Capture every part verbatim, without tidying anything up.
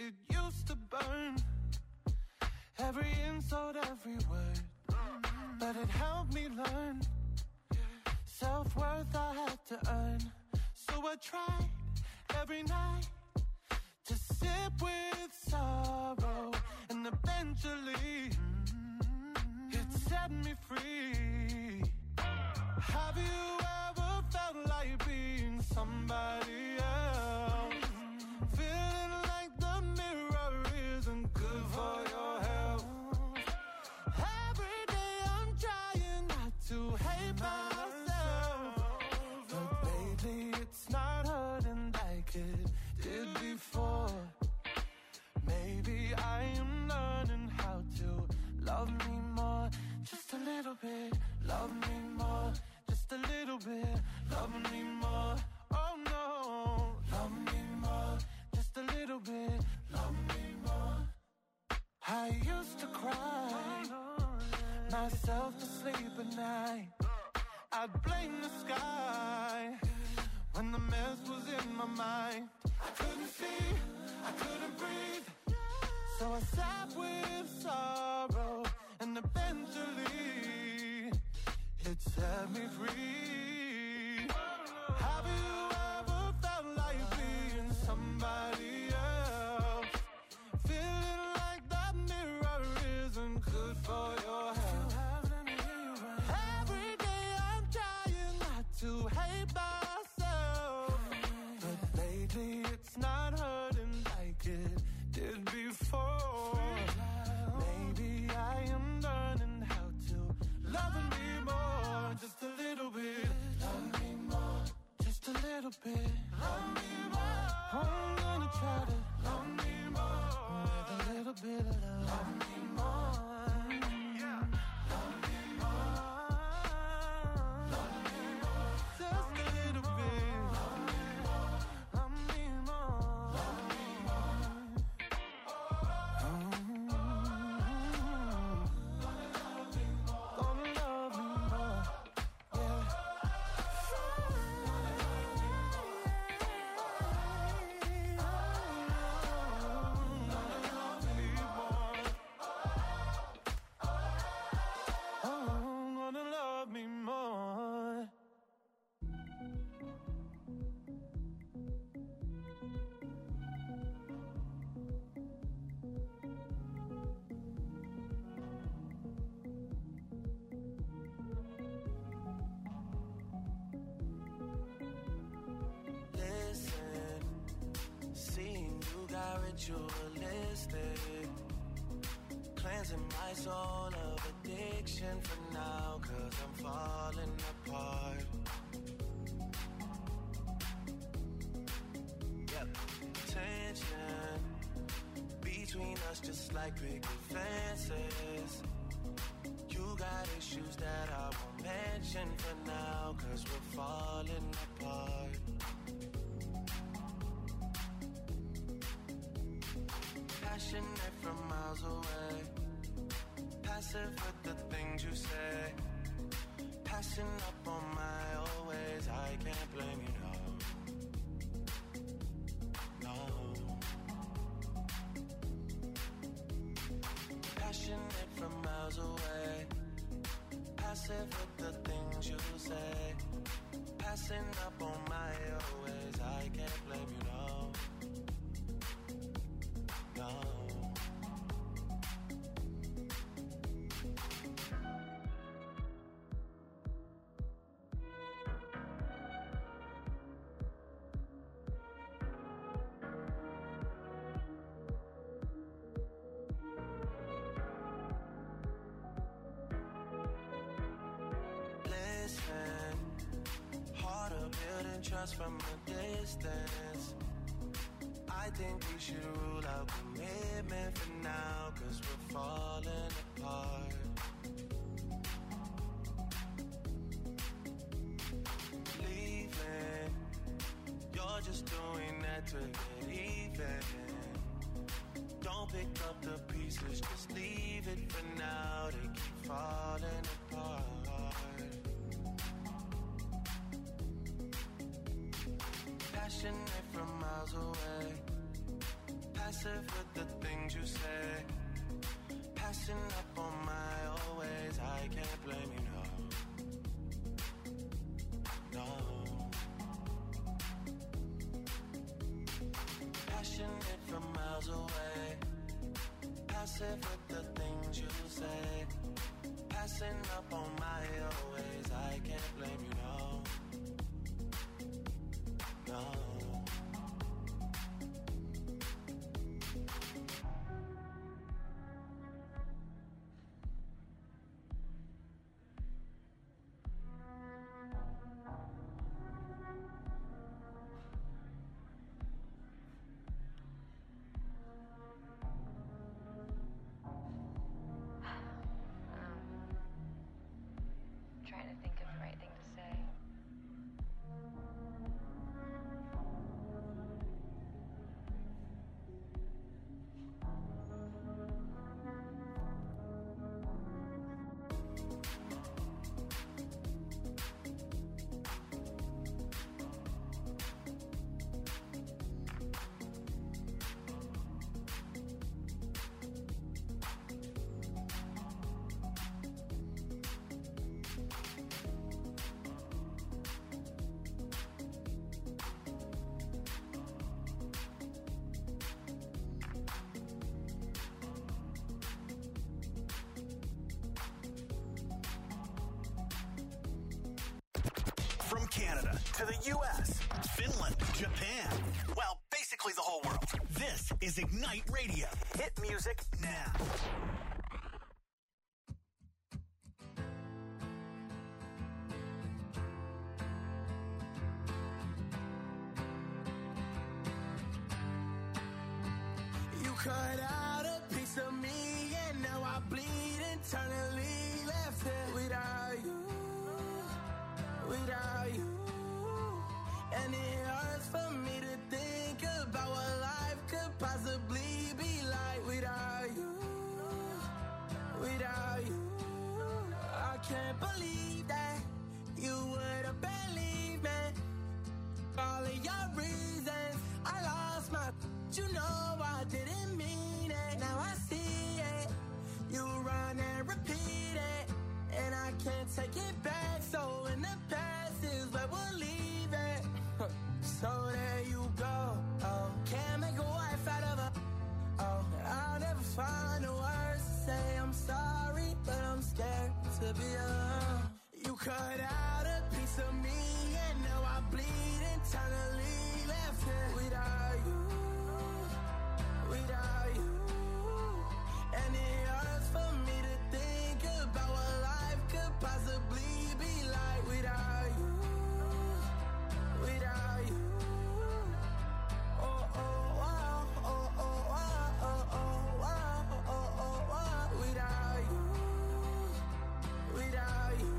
it used to burn. Every insult, every word. But it helped me learn. Self-worth I had to earn. So I tried every night to sip with sorrow. And eventually it set me free. Have you ever felt like being somebody else? Feeling like the mirror isn't good for your health. Every day I'm trying not to hate myself, but lately it's not hurting like it did before. Maybe I am learning how to love me more. Just a little bit, love me more. Just a little bit, love me more. Oh no, love me more. Just a little bit, love me more. I used to cry myself to sleep at night. I'd blame the sky when the mess was in my mind. I couldn't see, I couldn't breathe, so I sat with sorrow, and eventually it set me free. Have you ever felt like being somebody else? Feeling like that mirror isn't good for your health. Every day I'm trying not to hate myself, but lately it's not hurting like it did before. Maybe I am learning how to love me more. Just a little bit, love me more. Just a little bit, love me more. I'm gonna try to love me more with a little bit of love. Love me more. Yeah. Love me more. Love me more. Just a little bit. Love me more. Love me more. Love me more. Gonna love me more. Yeah. Oh, gonna love me more. Listen, seeing you got ritualistic, cleansing my soul of addiction for now, cause I'm falling apart. Yep, tension between us just like big fences. You got issues that I won't mention for now, cause we're falling apart. Passionate from miles away, passive with the things you say, passing up on my old ways. I can't blame you, no, no. Passionate from miles away, passive with the things you say, passing up on my old ways. I can't blame you, no, no. Trust from a distance. I think we should rule out commitment for now, cause we're falling apart. Leaving, you're just doing that to get even. Don't pick up the pieces, just leave it for now. They keep falling apart. Passionate from miles away, passive with the things you say. Passing up on my always, I can't blame you, no. No. Passionate from miles away. Passive with the things you say. Passing up on my always, I can't blame you, no. No. From Canada to the U S, Finland, Japan, well, basically the whole world. This is Ignite Radio. Hit music now. You cut out a piece of me and now I bleed internally. Left here without you. Without you, and it hurts for me to think about what life could possibly be like without you, without you. I can't believe that you would have believed me. All of your reasons, I lost my, you know I didn't mean it. Now I see it, you run and repeat it, and I can't take it back. So in the past is where we'll leave it. So there you go. Oh, can't make a wife out of her. Oh, I'll never find the words to say I'm sorry, but I'm scared to be alone. You cut out a piece of me and now I bleed internally. Left here without you, without you. And it hurts for me to think about what life could possibly be like without you, without you. Oh, oh, wow, oh, oh, wow, oh, oh, wow, oh, oh, wow, without you, without you.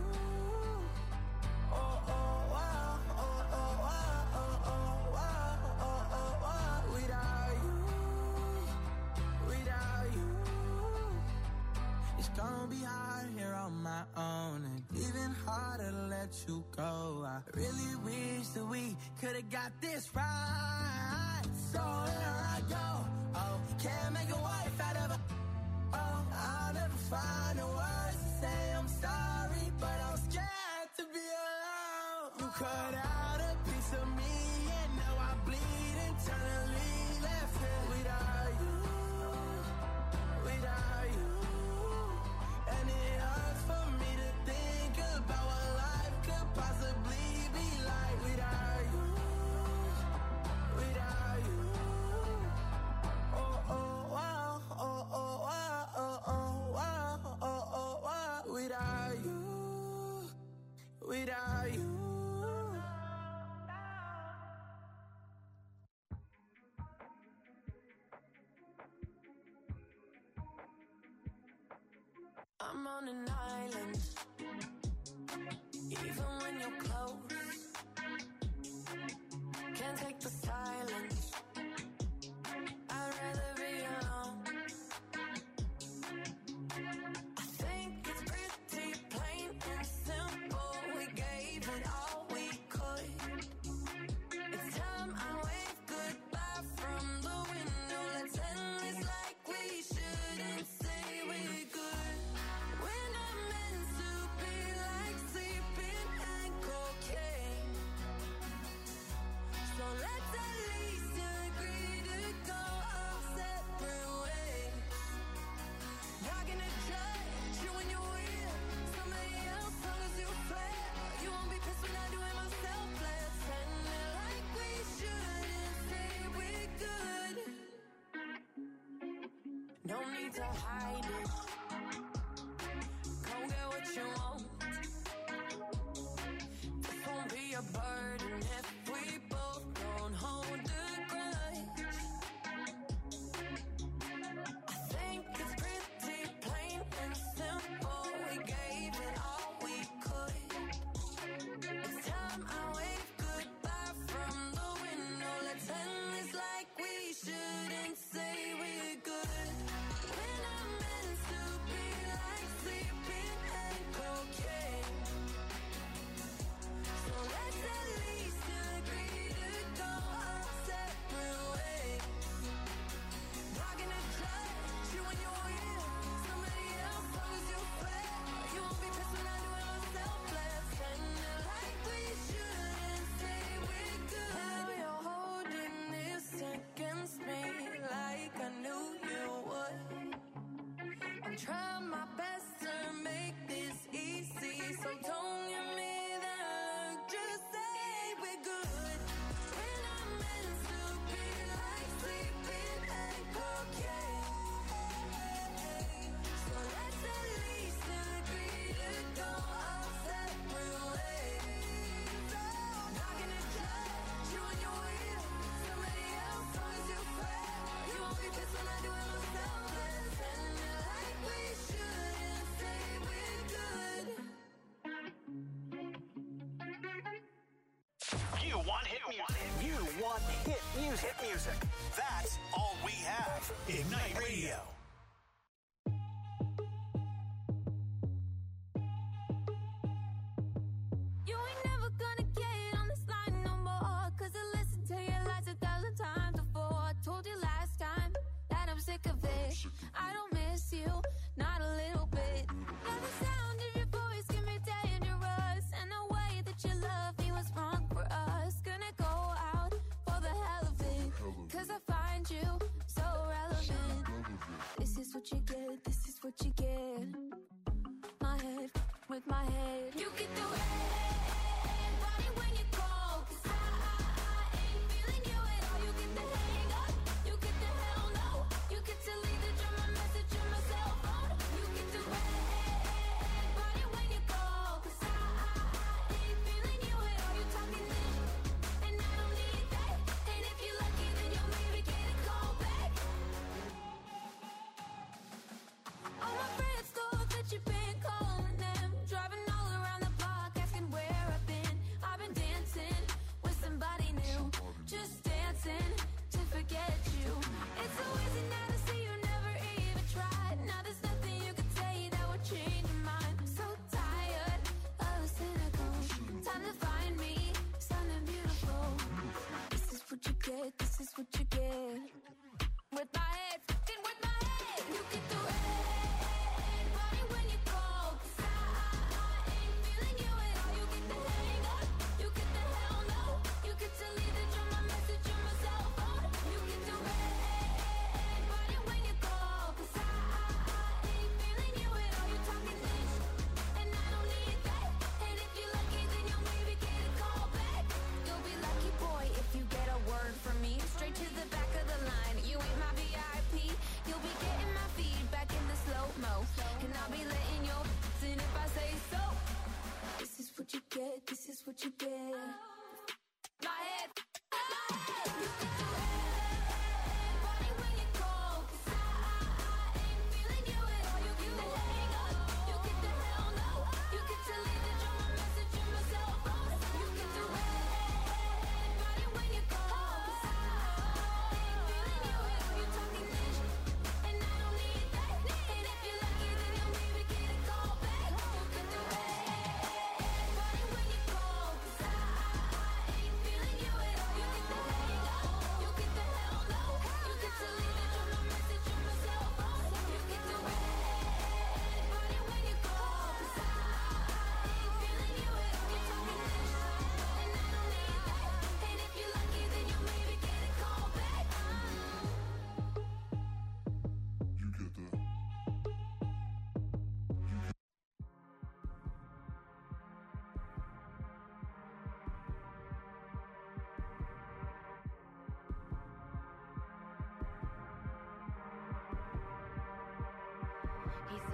Oh, oh, wow, oh, oh, wow, oh, oh, wow, oh, oh, wow, without you, without you. It's gonna be hard here on my own, and even harder to let you go. I really wish that we could've got this right. So here I go. Oh, can't make a wife out of her. Oh, I'll never find the words to say I'm sorry, but I'm scared to be alone. You cut out a piece of me and now I bleed internally. Left here without you, without you. And it hurts for me to think about what life could possibly be like without you, without you. Oh, oh, wow, oh, oh, wow, oh, oh, wow, oh, oh, wow, without you, without you. I'm on an island, even when you're close. Can't take the silence, I'd rather be alone. I think it's pretty plain and simple, we gave it all we could. It's time I wave goodbye from the window, let's No need to hide it. Go get what you want. This won't be a burden if we both don't hold the grudge. I think it's pretty plain and simple. We gave it all we could. It's time I wave goodbye from the window. Let's end this like we shouldn't say we're good. When I'm meant to be like sleeping and cocaine. So let's at least agree to go our separate ways. Not gonna judge you when you're with somebody else, long as you fair. You won't be pissed when I do it myself. Let's end it like we shouldn't say we're good. Now you're holding this against me like I knew you would. I'm trying my best to make this easy, so don't give me that look, just say we're good. When I'm meant to be like sleeping and cocaine. So let's at least agree to go our separate ways. Not gonna judge you when you're with somebody else, long as you fair. You won't be pissed when I do it myself. Let's end it like we shouldn't say we're good. You want hit music. You want hit music. Hit music. That's all we have. Ignite Radio. You ain't never gonna get on this line no more. Cause I listened to your lies a thousand times before. I told you last time that I'm sick of it. I don't miss you, not a little bit. Now the sound of your voice can be dangerous. And the way that you love me was wrong for us. Gonna go out for the hell of it. Cause I find you so relevant. This is what you get, this is what you get. My head with my head. You get the red body when you call. Cause I, I, I ain't feeling you at all. You get the hang up, you get the hell no. You get to leave the drama message in my cell phone. You get the red body when you call. Cause I, I, I ain't feeling you at all. You talking this, and I don't need that. And if you're lucky, then you'll maybe get a call back.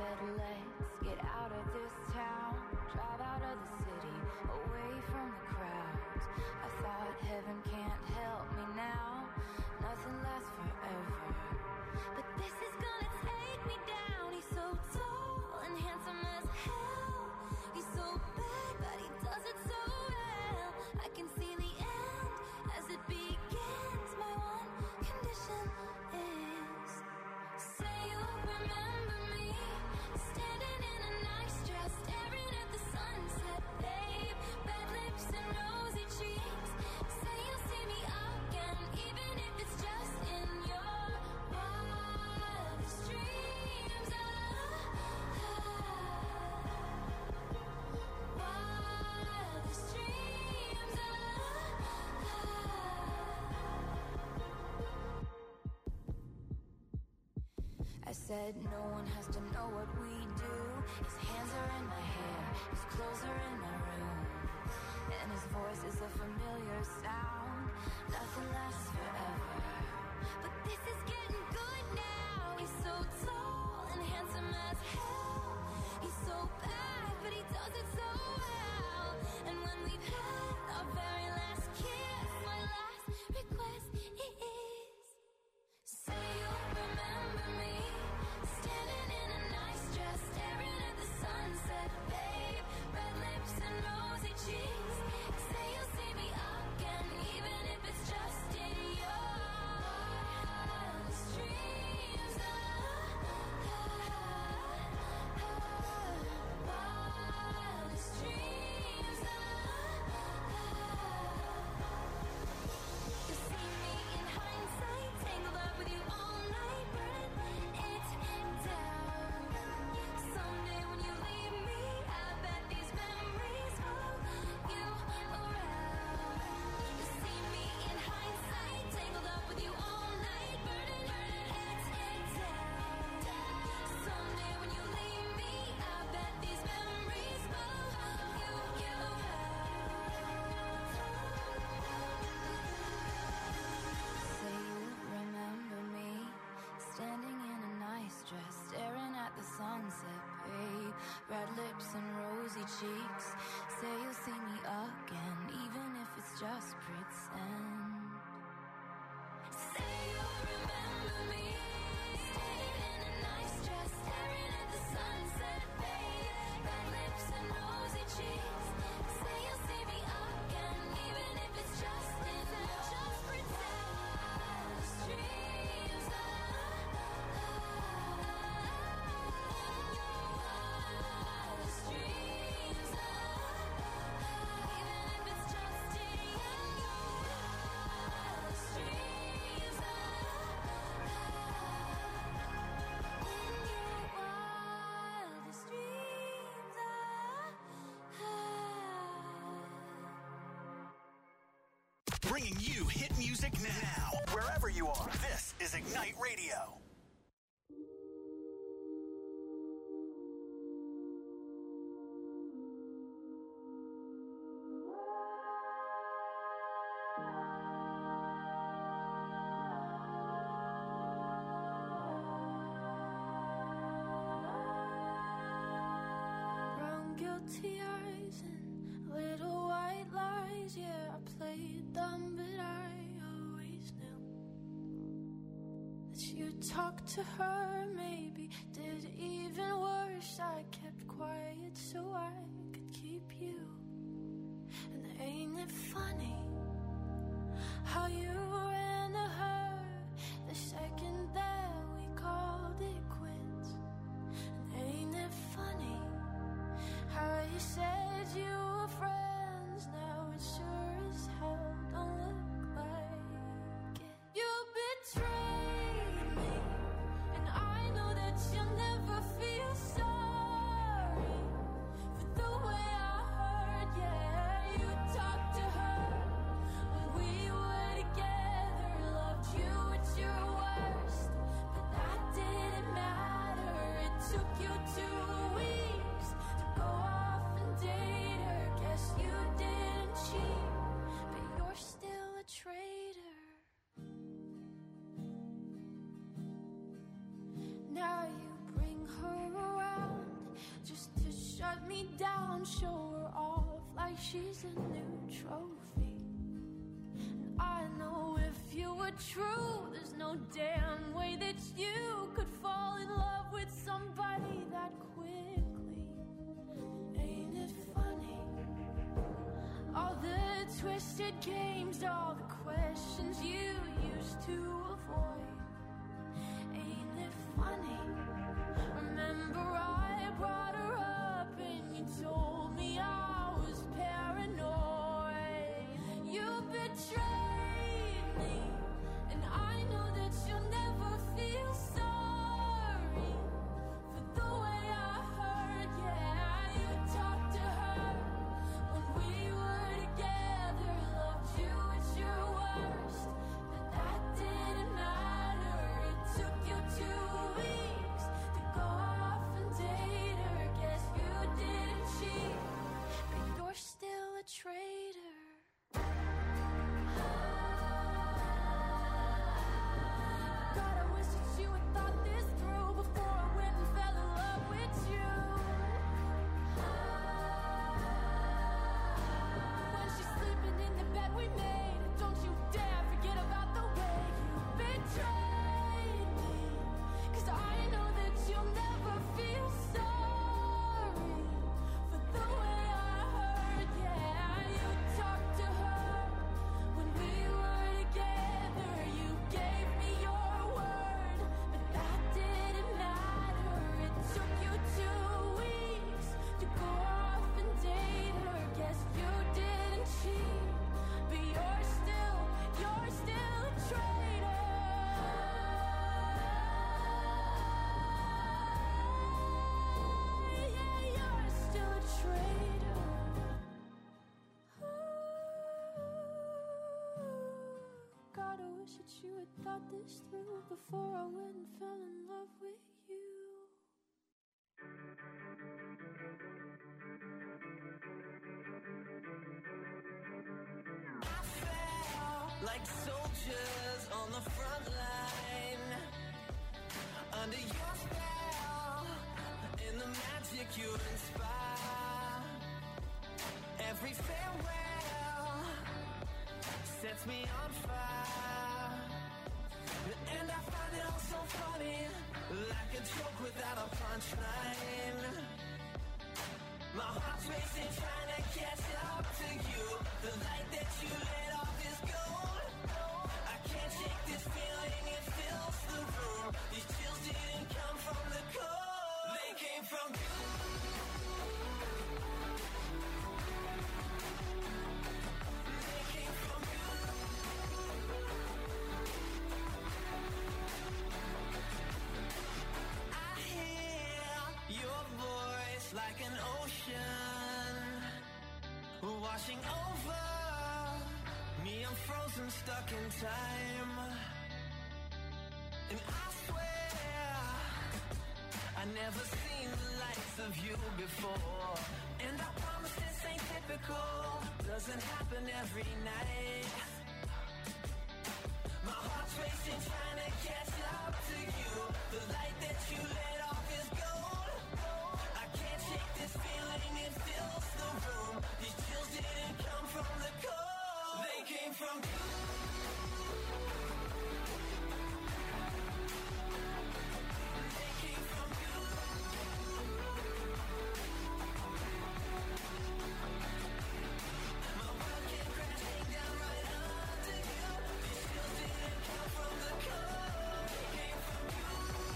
said, let's get out of this town, drive out of the city, away from the crowds. I thought heaven can't help me now, nothing lasts forever. But this is gonna take me down. He's so tall and handsome as hell. He's so bad, but he does it so well. I can see the end as it begins. My one condition is, say you'll remember me, standing in a nice dress, staring at the sunset, babe. Red lips and rosy cheeks. Say you'll see me again, even if it's just in your wildest dreams. Ah, wildest dreams. Ah, I said no one has to know what we do. His hands are in my hair, his clothes are in my room, and his voice is a familiar sound. Nothing lasts forever, but this is getting good now. He's so tall and handsome as hell. He's so bad, but he does it so well. And when we've had our very last kiss, my last request is, say you'll remember me, standing in a nice dress, staring at the sunset, babe. Red lips and rosy cheeks. Say you'll see me again, even if it's just in your wildest dreams. Ah, wildest dreams. Ah, you see me in hindsight, tangled up with you all night, burning it down. Someday when you leave me, I bet these memories follow you around. You see me in hindsight, tangled up with you all night, burning it down. Someday when you leave me, I bet these memories follow you around. Say you remember me, standing in a nice dress, staring at the sunset, babe. Red lips and rosy cheeks. Say you'll see me again, even if it's just pretend. Say you'll remember me, standing in a nice dress, staring at the sunset, babe. Red lips and rosy cheeks. Say you'll see me again, even if it's just in just pretend. Dreams. Ah, wildest dreams. Ah, even if it's just in your wildest dreams. Ah, in your wildest dreams. Ah, Bringing you hit music now, wherever you are. This is Ignite Radio. brown guilty eyes and little white lies. Yeah, I played dumb, but I always knew that you'd talk to her, maybe did even worse. I kept quiet so I could keep you. And ain't it funny how you ran to her the second that we called it quits? And ain't it funny how you said you were friends, now it sure as hell don't look like it. You betrayed me, and I know that you'll never feel sorry for the way I heard. Yeah, you talked to her when we were together, loved you at your worst, but that didn't matter. It took you two weeks to go off and date her. Guess you didn't cheat, but you're still a traitor. Now you bring her around shut me down, show her off like she's a new trophy. And I know if you were true, there's no damn way that you could fall in love with somebody that quickly. Ain't it funny? All the twisted games, all the questions you used to avoid. Ain't it funny? Remember I brought her up and you told me I was paranoid. You betrayed me, and I know that you'll never feel sorry for the way I hurt. Yeah, you talked to her when we were together, loved you at your worst, but that didn't matter. It took you two weeks to go off and date her. Guess you didn't cheat, but you're still a traitor. God, I wish that you had thought this through before I went and fell in love with you. When she's sleeping in the bed we made, don't you dare forget about the way you betrayed me. Cause I know that you'll never feel sorry for the way I hurt. Yeah, you talked to her when we were together. You gave me your word, but that didn't matter. It took you two weeks to go off and date her. Guess you didn't cheat, but you're still, you're still a traitor. Yeah, you're still a traitor. God, I wish that you had thought this through before I went and fell in love with you. I fell like soldiers on the front line, under your spell, in the magic you inspire. Every farewell sets me on fire, and I find it all so funny, like a joke without a punchline. My heart's racing, trying to catch up to you. The light that you lit off is gold. I can't shake this feeling, it fills the room. These chills didn't come from the cold, they came from you. They came from you. I hear your voice like an ocean washing over me. I'm frozen, stuck in time, and I swear I never seen the likes of you before. And I promise this ain't typical, doesn't happen every night. My heart's racing, trying to catch up to you. The light that you lit off is gold. I can't shake this feeling, it fills the room. These chills didn't come from the cold, they came from you. They came from you. My world came crashing down right under you. These chills didn't come from the cold, they came from you.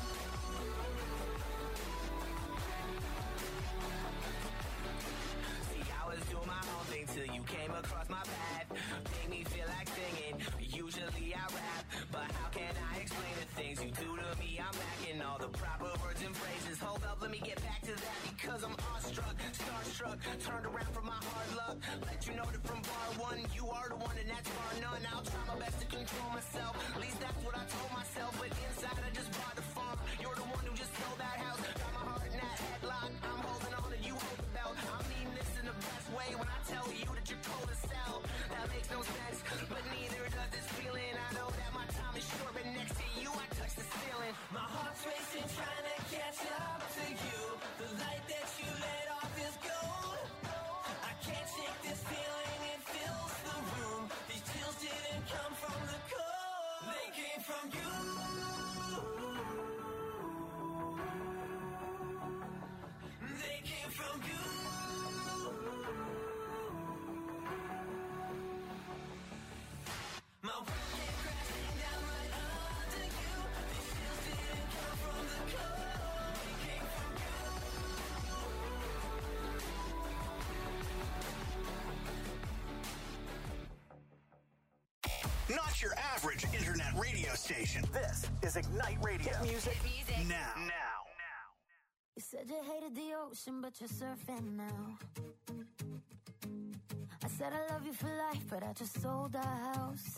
See, I was doing my own thing till you came across my path. Made me feel like singing. Usually I rap, but how can I explain the things you do to me? I'm lacking all the proper words and phrases. Hold up, let me get back to that, because I'm awestruck, starstruck, turned around from my hard luck. Let you know that from bar one, you are the one and that's bar none. I'll try my best to control myself, at least that's what I told myself. But inside I just bought the funk. You're the one who just sold that house. Got my heart in that headlock. I'm holding on and you hold the belt. I mean this in the best way when I tell you that you're cold as hell. That makes no sense, but neither does this feeling. I know that my time is short, but next to you I touch the ceiling. My heart's racing, trying to catch up to you. The light that you lit off is gold. I can't shake this feeling, it fills the room. These chills didn't come from the cold, they came from you. They came from you. My world came crashing down right under you. These chills didn't come from the cold, they came from you. Not your average internet radio station. This is Ignite Radio. Hit music, music. now. Now. You said you hated the ocean, but you're surfing now. I said I love you for life, but I just sold our house.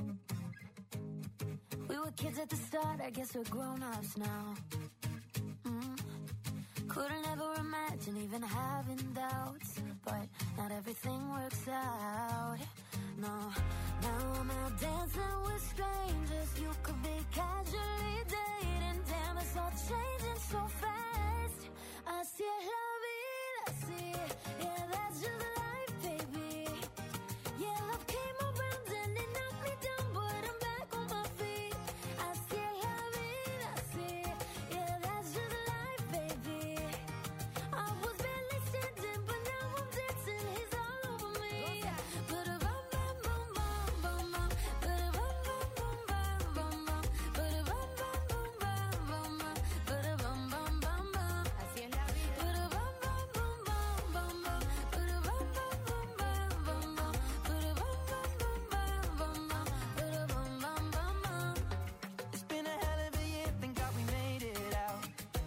We were kids at the start, I guess we're grown-ups now. Mm. Couldn't ever imagine even having doubts, but not everything works out. No, now I'm out dancing with strangers. You could be casually dating. Damn, it's all changing so fast. Así es la vida, sí. Yeah, that's just life, baby. Yeah, love came around and it knocked me down, but I'm back on my feet. Así es la vida, sí. Yeah, that's just life, baby. I was barely standing, but now I'm dancing. He's all over me. But a bum bum bum bum bum bum. But a bum bum bum bum bum bum. But a bum bum bum bum bum bum. But a bum bum bum bum. Así es la vida. But a bum bum bum bum bum bum. But a bum bum bum bum bum bum. But a bum bum bum bum bum bum. But a bum bum bum bum. It's been a hell of a year, thank God we made it out.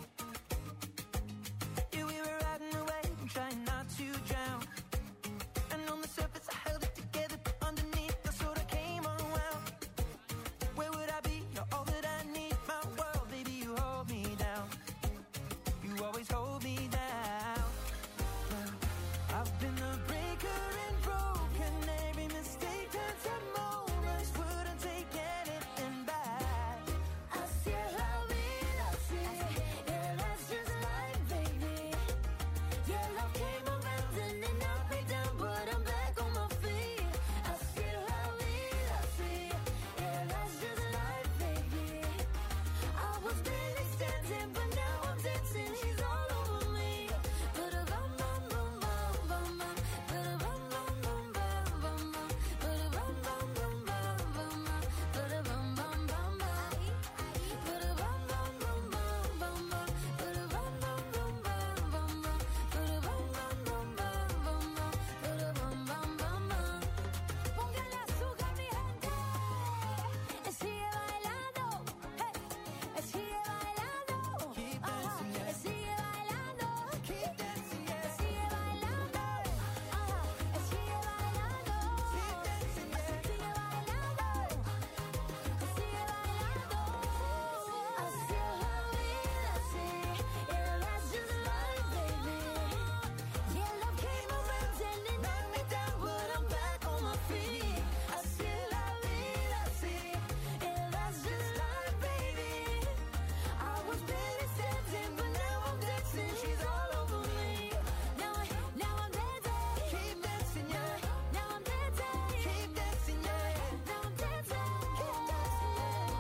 Yeah, we were riding away and trying not to drown. And on the surface I held it together, but underneath I sort of came unwound. Where would I be? You're all that I need, my world, baby, you hold me down. You always hold me down. Well, I've been the breaker and broken. Every mistake turns to moments. Wouldn't take anything back. Así es la vida, sí. Yeah, that's just life, baby. Yeah, love came around and it knocked me down, but I'm back on my feet. Así es la vida, sí. Yeah, that's just life, baby. I was barely standing, but now I'm dancing. He's all over me. But a bum bum bum bum bum bum. But a bum bum bum bum bum bum. But a bum bum bum bum bum bum. But a bum bum bum bum. But a bum bum bum bum bum bum. But a bum bum bum bum bum bum. But a bum bum bum bum bum bum. But a bum bum bum bum. Póngale azúcar, mi gente. Sigue bailando. Hey. Sigue bailando. Keep Ajá. dancing, yeah. Sigue bailando. Keep dancing, yeah. Sigue bailando. Ajá. Sigue bailando. Keep dancing, yeah. Sigue bailando. Sigue bailando. Así es la vida, sí. Yeah, that's just life, baby. Yeah, love came around and it knocked me down, but I'm back on my feet. Así es la vida, sí. Yeah, that's just life, baby. I was barely standing, but now I'm dancing. She's all over me. Now, I, now I'm dancing. Keep dancing, yeah. Now I'm dancing. Keep dancing, yeah. Now I'm dancing. Keep dancing.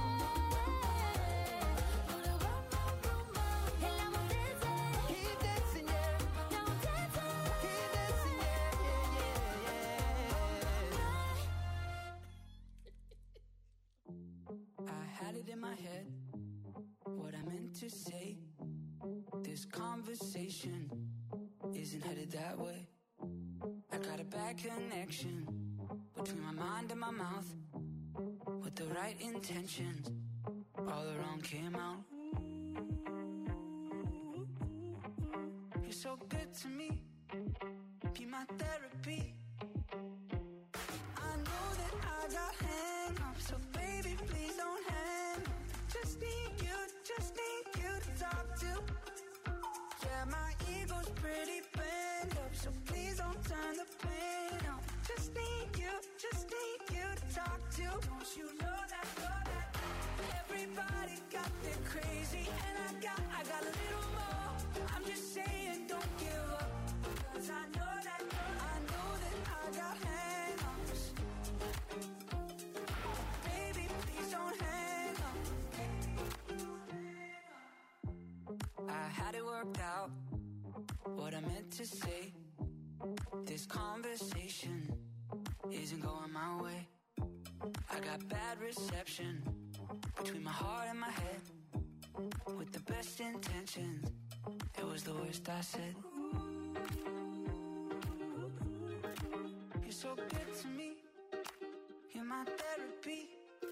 Put a bum bum bum bum. And now I'm dancing. Keep dancing, yeah. Now I'm dancing. Keep dancing, yeah, yeah, yeah, yeah. I had it in my head, what I meant to say. This conversation isn't headed that way. I got a bad connection between my mind and my mouth. With the right intentions, all around came out. You're so good to me, be my therapy. I know that I got hang-ups, so baby, please don't hang up. Just need you, just need you to talk to. Yeah, my ego's pretty bent up, so please don't turn the pain up. Just need you, just need you to talk to. Don't you know that, know that? Everybody got their crazy, and I got, I got a little more. I'm just saying, don't give up. I had it worked out, what I meant to say. This conversation isn't going my way. I got bad reception between my heart and my head. With the best intentions, it was the worst I said. You're so good to me, you're my therapy.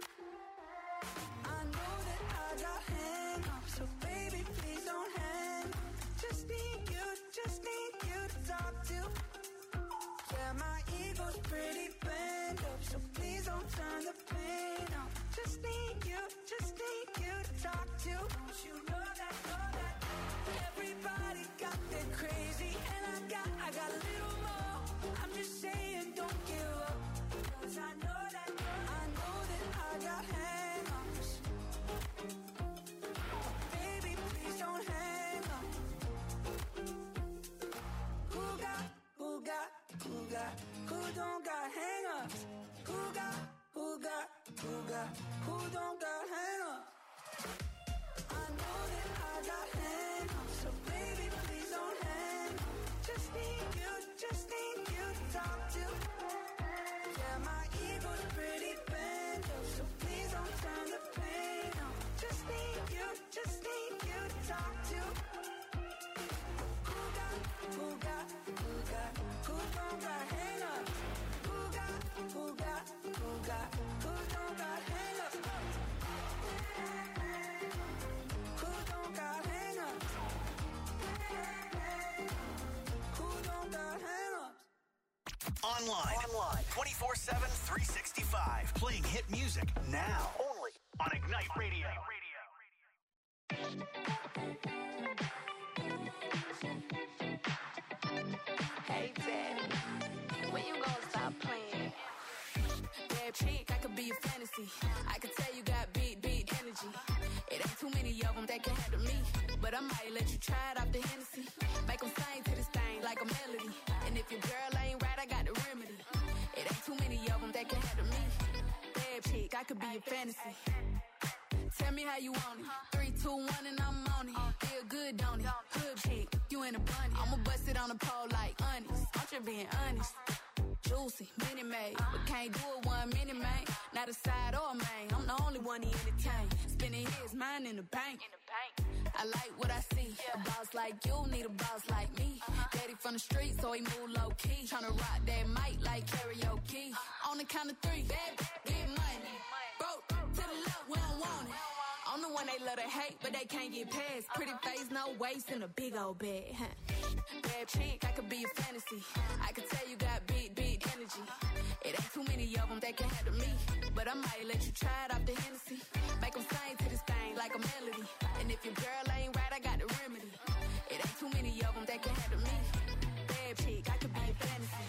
I know that I got hang-ups, so baby, please don't hang. Just need you, just need you to talk to. Yeah, my ego's pretty bent up, so please don't turn the pain up. Just need you, just need you to talk to. Don't you know that, know that everybody got their crazy, and I got, I got a little more. I'm just saying, don't give up, 'cause I know that, I know that I got hang-ups. Baby, please don't hang up. Who got, who got, who got, who don't got hang-ups? Who got, who got, who got, who don't got hang-ups? I know that I got hang-ups, so baby, please don't hang up. Just need you, just need you to talk to. Yeah, my ego's pretty bent up, so please don't turn the pain up. Just need you, just need you to talk to. Who got, who got, who got, who don't got hang-ups? Who got, who got, who got, who don't got hang-ups? Who don't got hang-ups? Who don't got hang-ups? Online. Online. twenty-four seven, three sixty-five. Playing hit music now. Only on Ignite Radio. Hey, Daddy, when you gonna stop playing? Bad chick, I could be a fantasy. I could tell you got big, big energy. It ain't too many of them that can handle me. But I might let you try it off the Hennessy. Make them sing to this thing like a melody. And if your girl ain't right, I got the remedy. It ain't too many of them that can handle me. Bad chick, I could be a fantasy. Tell me how you want it. Three, two, one, and I'm on it. Feel good, don't it? Hood chick, you in a bunny. I'ma bust it on the pole like honest. I'm just being honest. Juicy, mini made, but can't do it one minute, man. Not a side or a main. I'm the only one he entertain. Spending his mind in the bank. I like what I see. A boss like you need a boss like me. Daddy from the street, so he move low key. Tryna rock that mic like karaoke. On the count of three, bad, get money. Broke to the left, we don't want it. I'm the one they love to hate, but they can't get past. Pretty face, no waist, and a big old bag. Huh? Bad chick, I could be a fantasy. I could tell you got big, big energy. It ain't too many of them that can handle me. But I might let you try it off the Hennessy. Make them sing to this thing like a melody. And if your girl ain't right, I got the remedy. It ain't too many of them that can handle me. Bad chick, I could be a fantasy.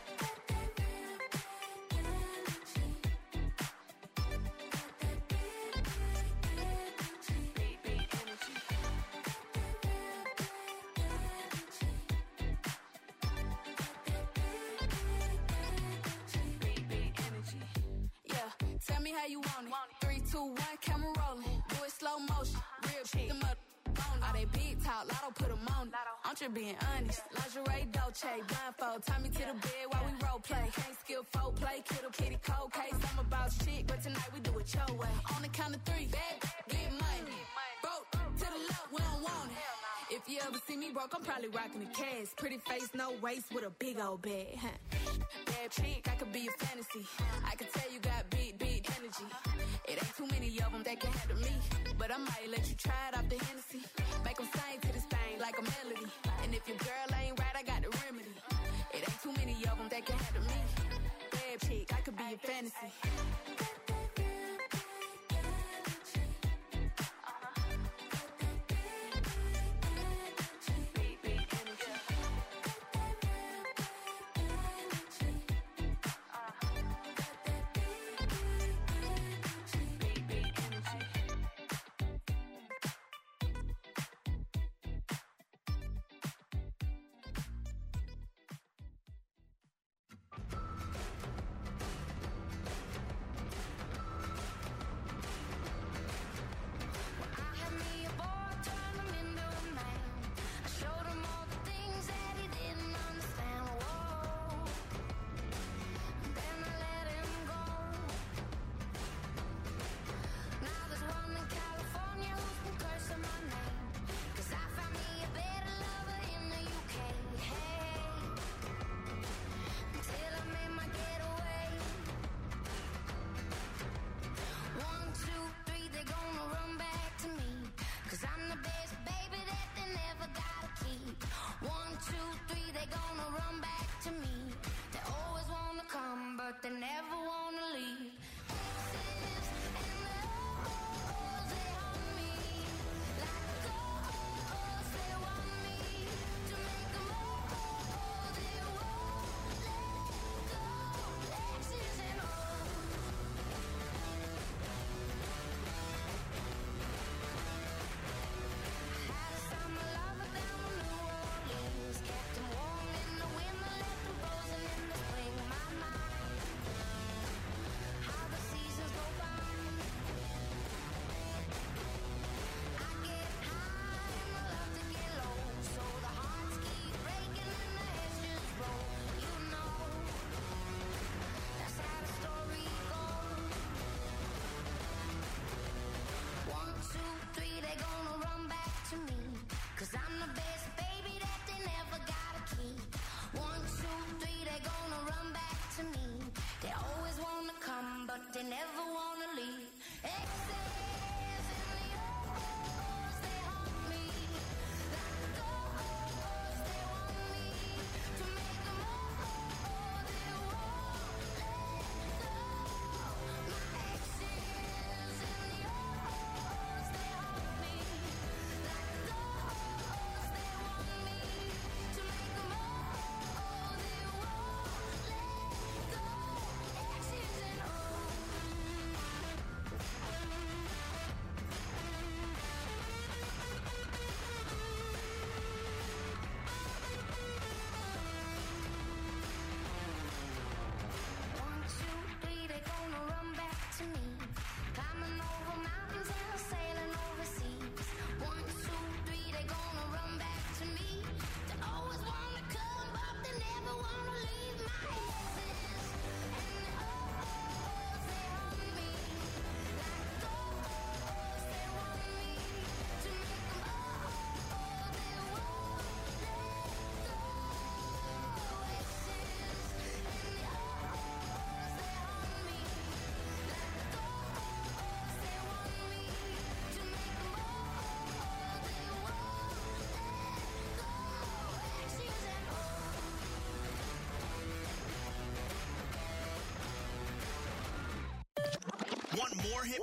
Tell me how you want it. Three, two, one, camera rolling. Do it slow motion. Real shit. Them up on all they big talk. Lotto put them on it. I'm just being honest. Lingerie, Dolce, blindfold. Tie me to the bed while we role play. Can't skill folk play. Kiddo, kitty, cold case. I'm about shit, but tonight we do it your way. On the count of three, bad, get money. Broke to the left, we don't want it. If you ever see me broke, I'm probably rocking the cash. Pretty face, no waist, with a big old bag. Huh? Bad chick, I could be a fantasy. I could tell you got big, big energy. It ain't too many of them that can handle me. But I might let you try it off the Hennessy. Make them sing to this thing like a melody. And if your girl ain't right, I got the remedy. It ain't too many of them that can handle me. Bad chick, I could be a fantasy.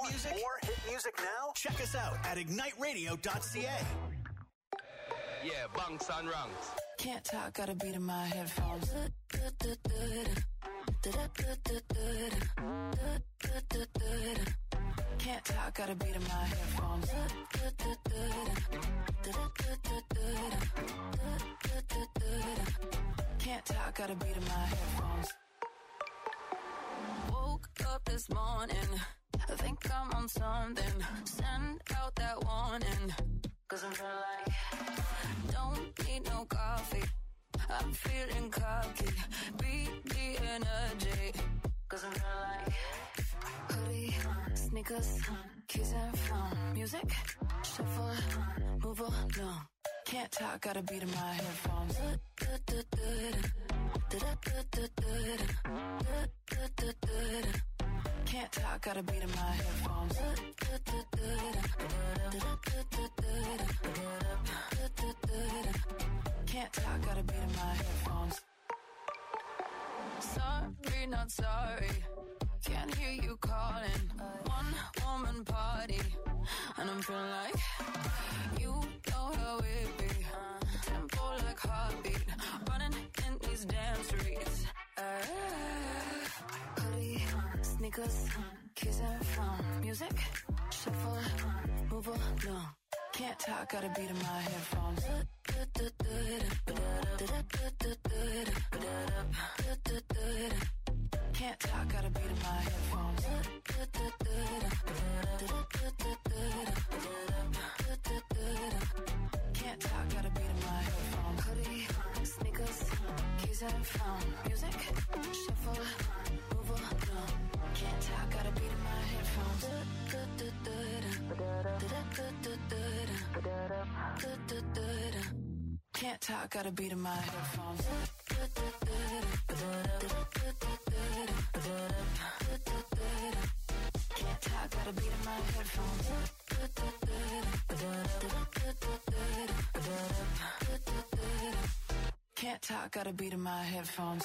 music? More hit music now? Check us out at ignite radio dot c a. Yeah, bunks and ranks. Can't talk, gotta beat in my headphones. Can't talk, gotta beat in my headphones. Can't talk, gotta beat in my headphones. Woke up this morning, I think I'm on something. Send out that warning, cause I'm feeling like don't need no coffee. I'm feeling cocky, beat the energy, cause I'm feeling like hoodie, sneakers, keys and phone. Music, shuffle, move along. Can't talk, gotta beat in my headphones. Can't talk, gotta beat in my headphones. Can't talk, gotta beat in my headphones. Sorry, not sorry. Can't hear you calling. One woman party, and I'm feeling like you know how it be. Tempo like heartbeat, running in these damn streets. Uh, hoodie, sneakers, keys and phone. Music, shuffle, move along. Can't talk, gotta beat in my headphones. Can't talk, gotta beat in my headphones. Can't talk, gotta beat in my headphones. Hoodie, sneakers, keys and phone. Music, shuffle, move along. Can't talk, gotta beat in my headphones. Can't talk, gotta beat in my headphones. Can't talk, gotta beat in my headphones. Can't talk, gotta beat in my headphones.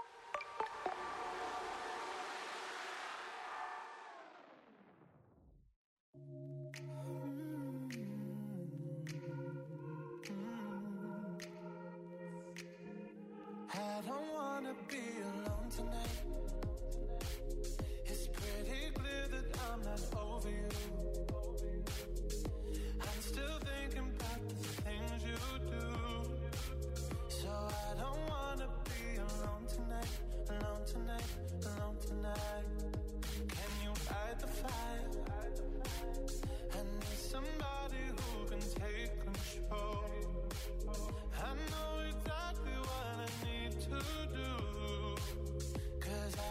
I don't wanna be alone tonight. It's pretty clear that I'm not over you. I'm still thinking about the things you do. So I don't wanna be alone tonight, alone tonight, alone tonight. Can you fight the fire? I need somebody who can take control. I know exactly what I need to do, 'cause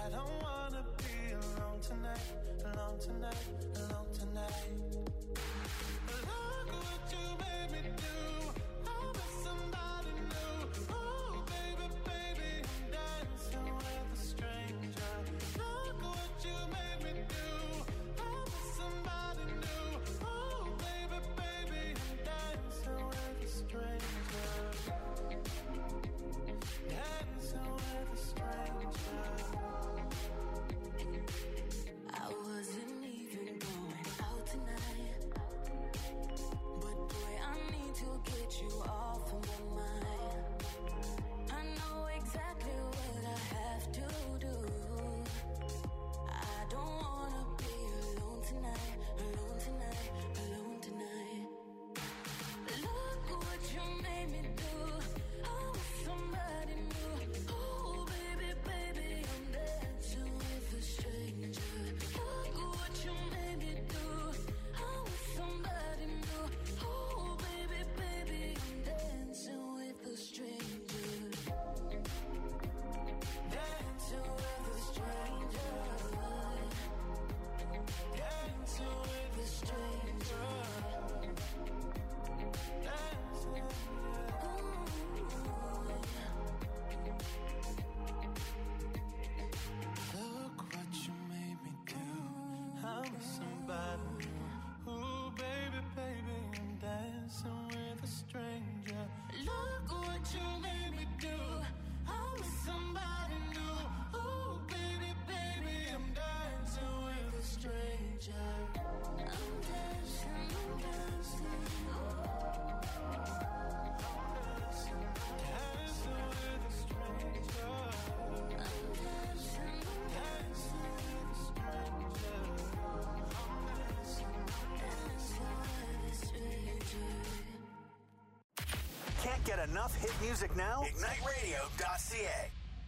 Can't get enough hit music now? Ignite radio dot c a.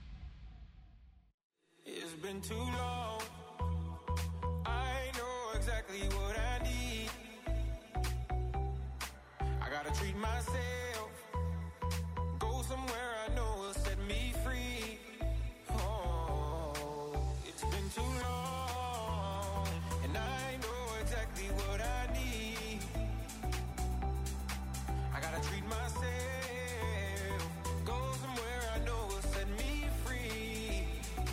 It's been too long. I know exactly what I need. I gotta treat myself. Go somewhere I know will set me free. Oh, it's been too long. And I know exactly what I need. I gotta treat myself. Go somewhere I know will set me free.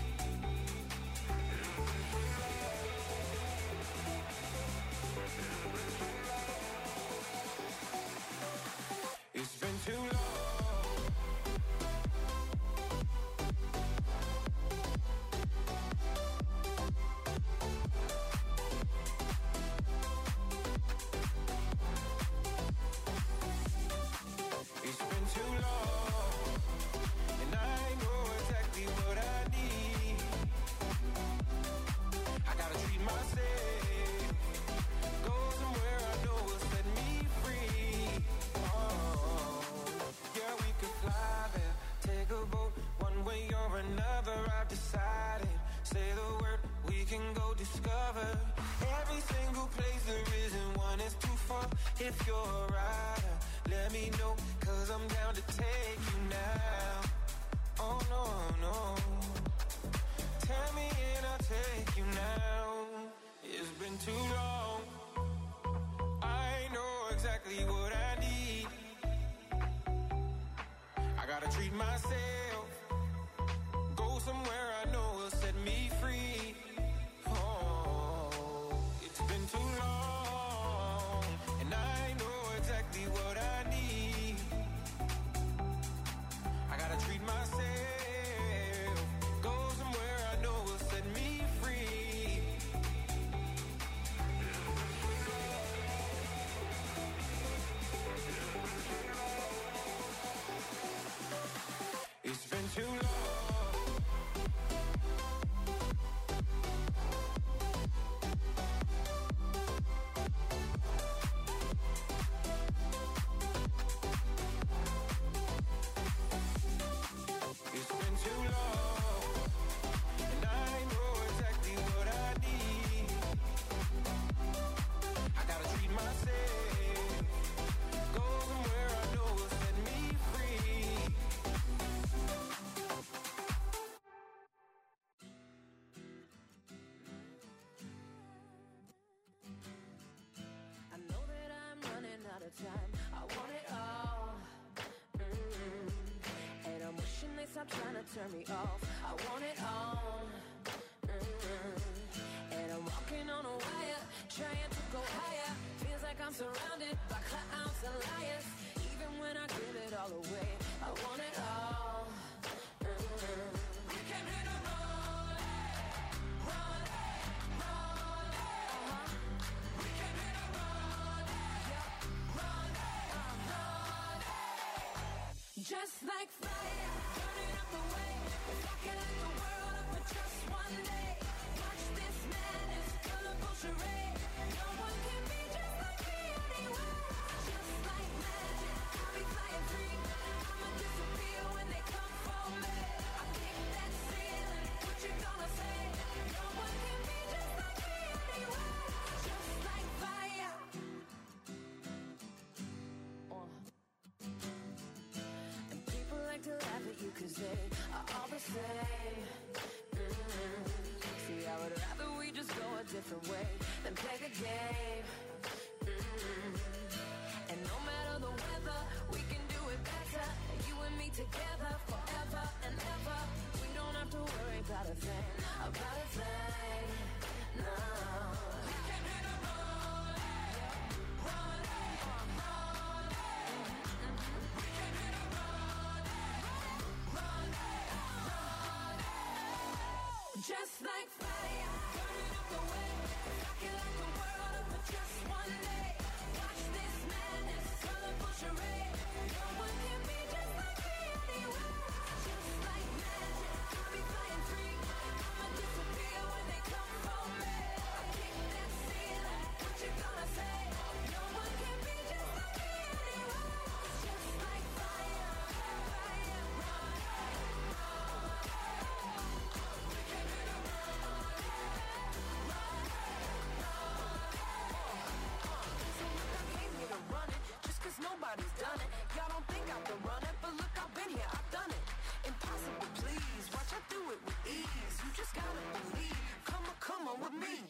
It's been too long. It's been too long, and I know exactly what I need. I gotta treat myself, go somewhere I know will set me free. Oh, yeah, we could fly there, take a boat, one way or another. I've decided, say the word, we can go discover every single place there isn't one is too far. If you're a rider, let me know, cause I'm down to take you now. Oh no, no, tell me and I'll take you now. It's been too long, I know exactly what I need. I gotta treat myself, go somewhere I know will set me free. Oh, it's been too long, and I know exactly what I need. I gotta treat myself, go somewhere I know will set me free. It's been too long. It's been too long, and I know exactly what I need. I gotta treat myself, go somewhere I know will set me free. I know that I'm running out of time. I want it all. Mm. And I'm wishing they stop trying to turn me off. I want it all. Mm. And I'm walking on a wire, trying to go higher. Feels like I'm surrounded by clowns and liars. Even when I give it all away, I want it all. Mm. We came here to run it, run it, run it. Uh-huh. We came here to run it, yeah, run it, run it. Just like fire, burning up the way, rocking like the world up for just one day. Watch this madness, colorful charade. No one can be just like me anyway. Just like magic, I'll be flying free. I'ma disappear when they come for me. I pick that ceiling, what you gonna say? No one can be just like me anyway. Just like fire. Uh. And people like to laugh at you cause they are all the same. Mm. See, I would rather we just go a different way than play the game. Mm. And no matter the weather, we can do it better. You and me together forever and ever. We don't have to worry about a thing, about a thing. No. We came here to run it, run it, run it. We came here to run it, run it, run it. Just like fire, burning up the way, rocking like the world up for just nobody's done it. Y'all don't think I've been running, but look, I've been here, I've done it. Impossible, please, watch I do it with ease. You just gotta believe, come on, come on with me.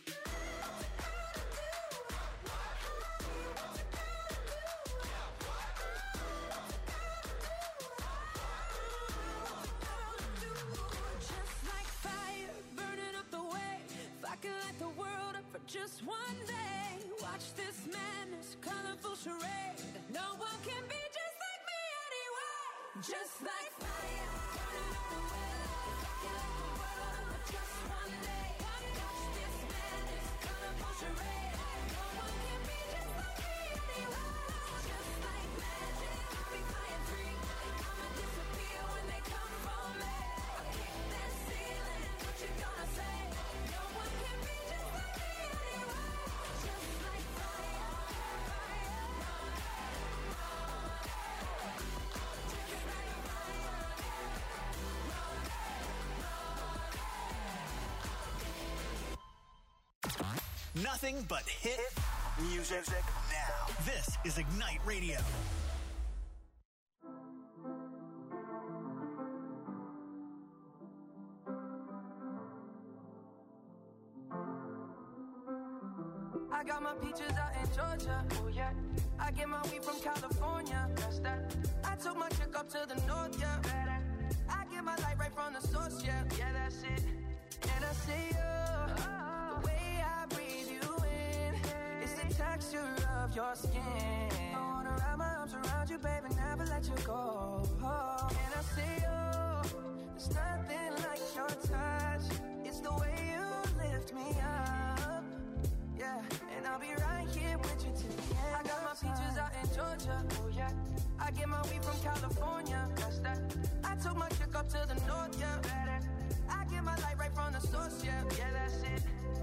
Just one day, watch this madness, colorful charade. No one can be just like me anyway. Just like fire, burning up the way. Rocking like the world, just one day. Watch this madness, colorful charade. No one can be just like me anyway. Just like magic, I'll be flying free. I'ma disappear when they come for me. I kick that ceiling, what you gonna say? No one can be just like me. Nothing but hit music now. This is Ignite Radio. I got my peaches out in Georgia, oh yeah. I get my weed from California, that's that. I took my chick up to the north, yeah. I get my light right from the source, yeah. Yeah, that's it. And I say, oh, the way I breathe you in is the texture of your skin. I wanna wrap my arms around you, baby, never let you go. Oh, and I say, oh, there's nothing like your touch. It's the way you lift me up. Yeah, and I'll be right here with you till the end. I got my peaches out in Georgia, oh yeah. I get my weed from California, that's that. I took my chick up to the north, yeah. I get my light right from the source, yeah. Yeah, that's it.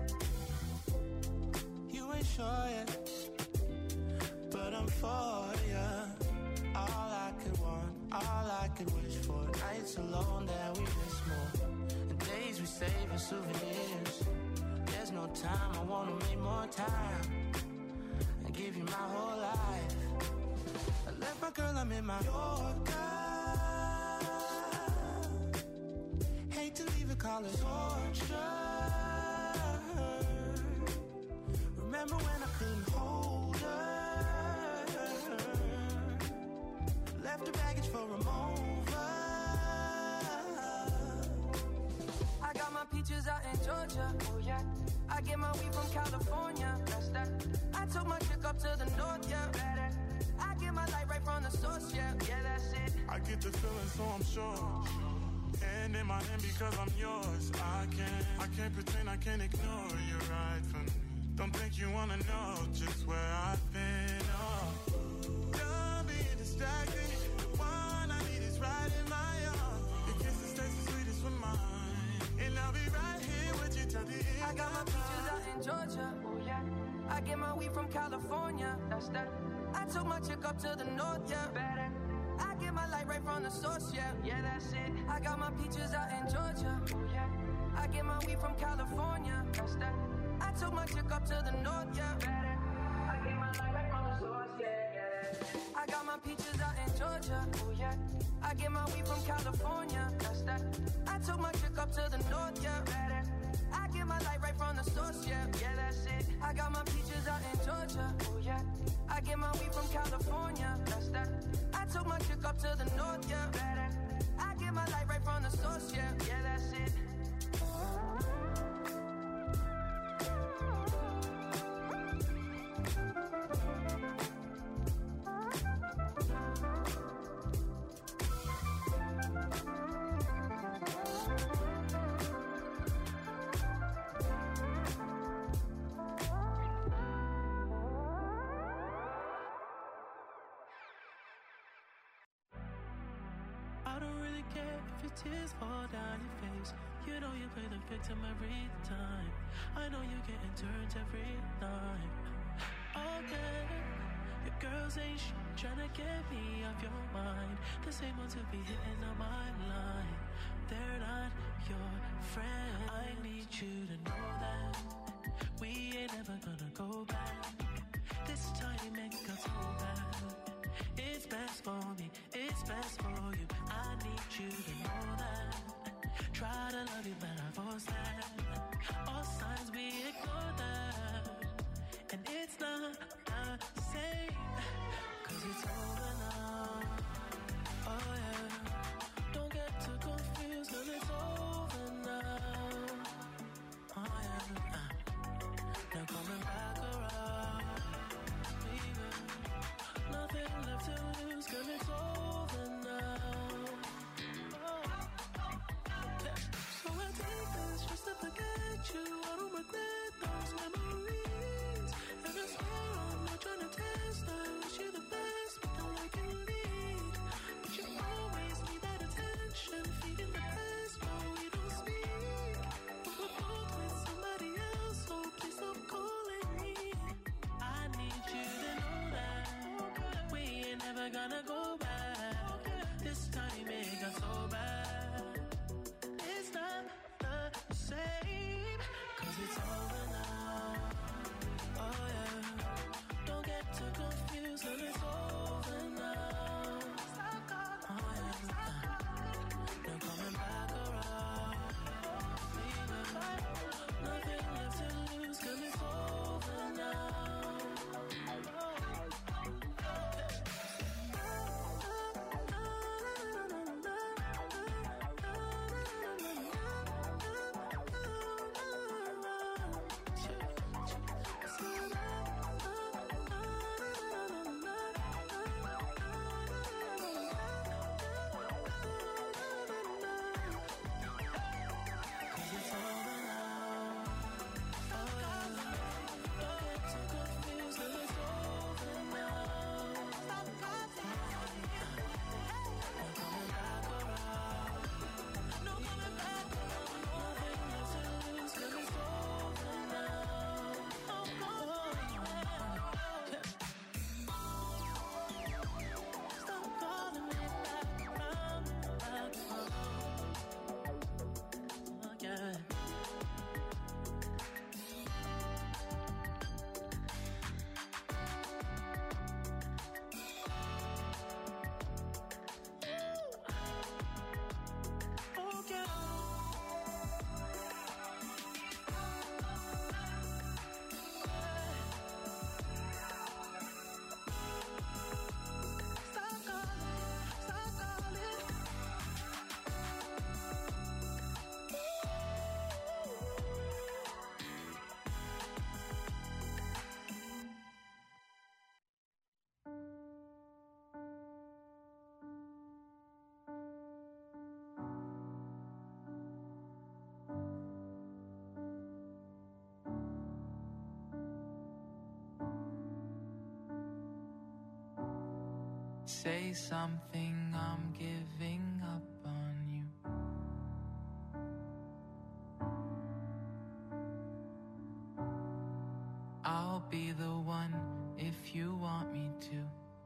You ain't sure yet, but I'm for ya. All I could want, all I could wish for. Nights alone that we miss more, and days we save as souvenirs. There's no time, I wanna make more time and give you my whole life. I left my girl, I'm in my Yorker. Hate to leave it, call it torture. Remember when I couldn't hold her? Left her baggage for a mover. I got my peaches out in Georgia, oh yeah. I get my weed from California, that's that. I took my chick up to the north, yeah. I get my light right from the source, yeah. Yeah, that's it. I get the feeling, so I'm sure. Hand in my hand because I'm yours. I can't, I can't pretend, I can't ignore you right from me. Don't think you wanna know just where I've been. Oh, don't be distracted. The one I need is right in my arms. Your kisses taste the sweetest with mine, and I'll be right here with you till the end. I got my peaches out in Georgia, oh yeah. I get my weed from California, that's that. I took my chick up to the north, yeah. Better. I get my light right from the source, yeah. Yeah, that's it. I got my peaches out in Georgia, oh yeah. I get my weed from California, that's that. I took my chick up to the north, yeah. Better. I get my light right from the source, yeah, yeah. I got my peaches out in Georgia, oh yeah. I get my weed from California, that's that. I took my chick up to the north, yeah. Better. I get my light right from the source, yeah. Yeah, that's it. I got my peaches out in Georgia, oh yeah. I get my weed from California, that's that. I took my chick up to the north, yeah. Better. I get my light right from the source, yeah. Yeah, that's it. I don't really care if your tears fall down your face. You know you play the victim every time. I know you're getting turned every night. Okay, your girls ain't sh- trying to get me off your mind. The same ones who be hitting on my line. They're not your friend. I need you to know that we ain't ever gonna go back. This time it got so bad. what's best for you. I need you to know that. Try to love you, but I force that. All signs we ignore that. And it's not the same, cause it's over now. Oh yeah. Don't get too confused, cause it's over now. Oh yeah. Now coming back around. Leaving. Nothing left to lose, cause it's over now. Oh. Yeah. So I take this just to forget you. I don't regret those memories. And I swear I'm not trying to test. I wish you the best, but don't like you lead. But you always need that attention, feeding the past while we don't speak. But we're both with somebody else, so please stop calling me. I need you to know that we ain't never gonna go back. This time it got so bad. It's not the same, cause it's over now. Oh yeah. Don't get too confused, cause it's over now. Oh yeah. Now coming back around. Leaving. Nothing left to lose, cause it's over now. Say something, I'm giving up on you. I'll be the one if you want me to.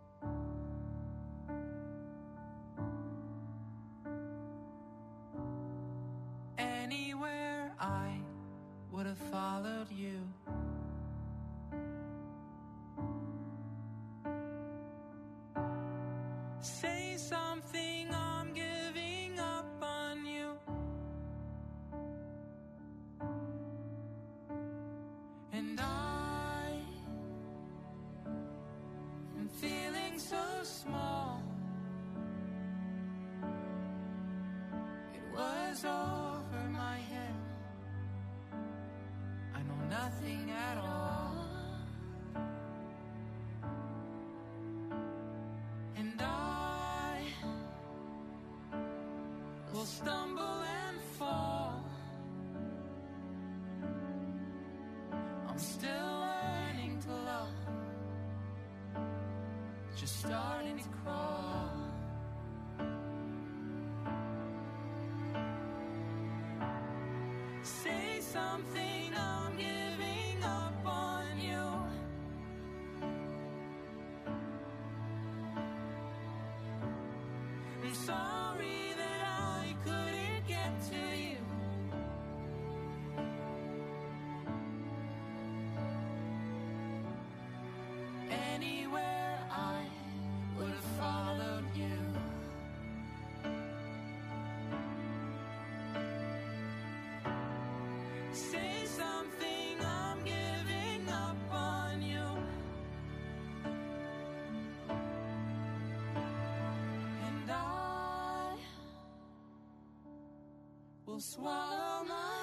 Anywhere I would have followed you. Say something, I'm giving up on you. And I am feeling so small. It was over my head. I know nothing at all. And I will stumble and fall. I'm still learning to love, just starting to crawl. Say something, I'm giving up on you. I'm sorry that I couldn't get to you. Anywhere I would have followed you. Say something, I'm giving up on you. And I will swallow my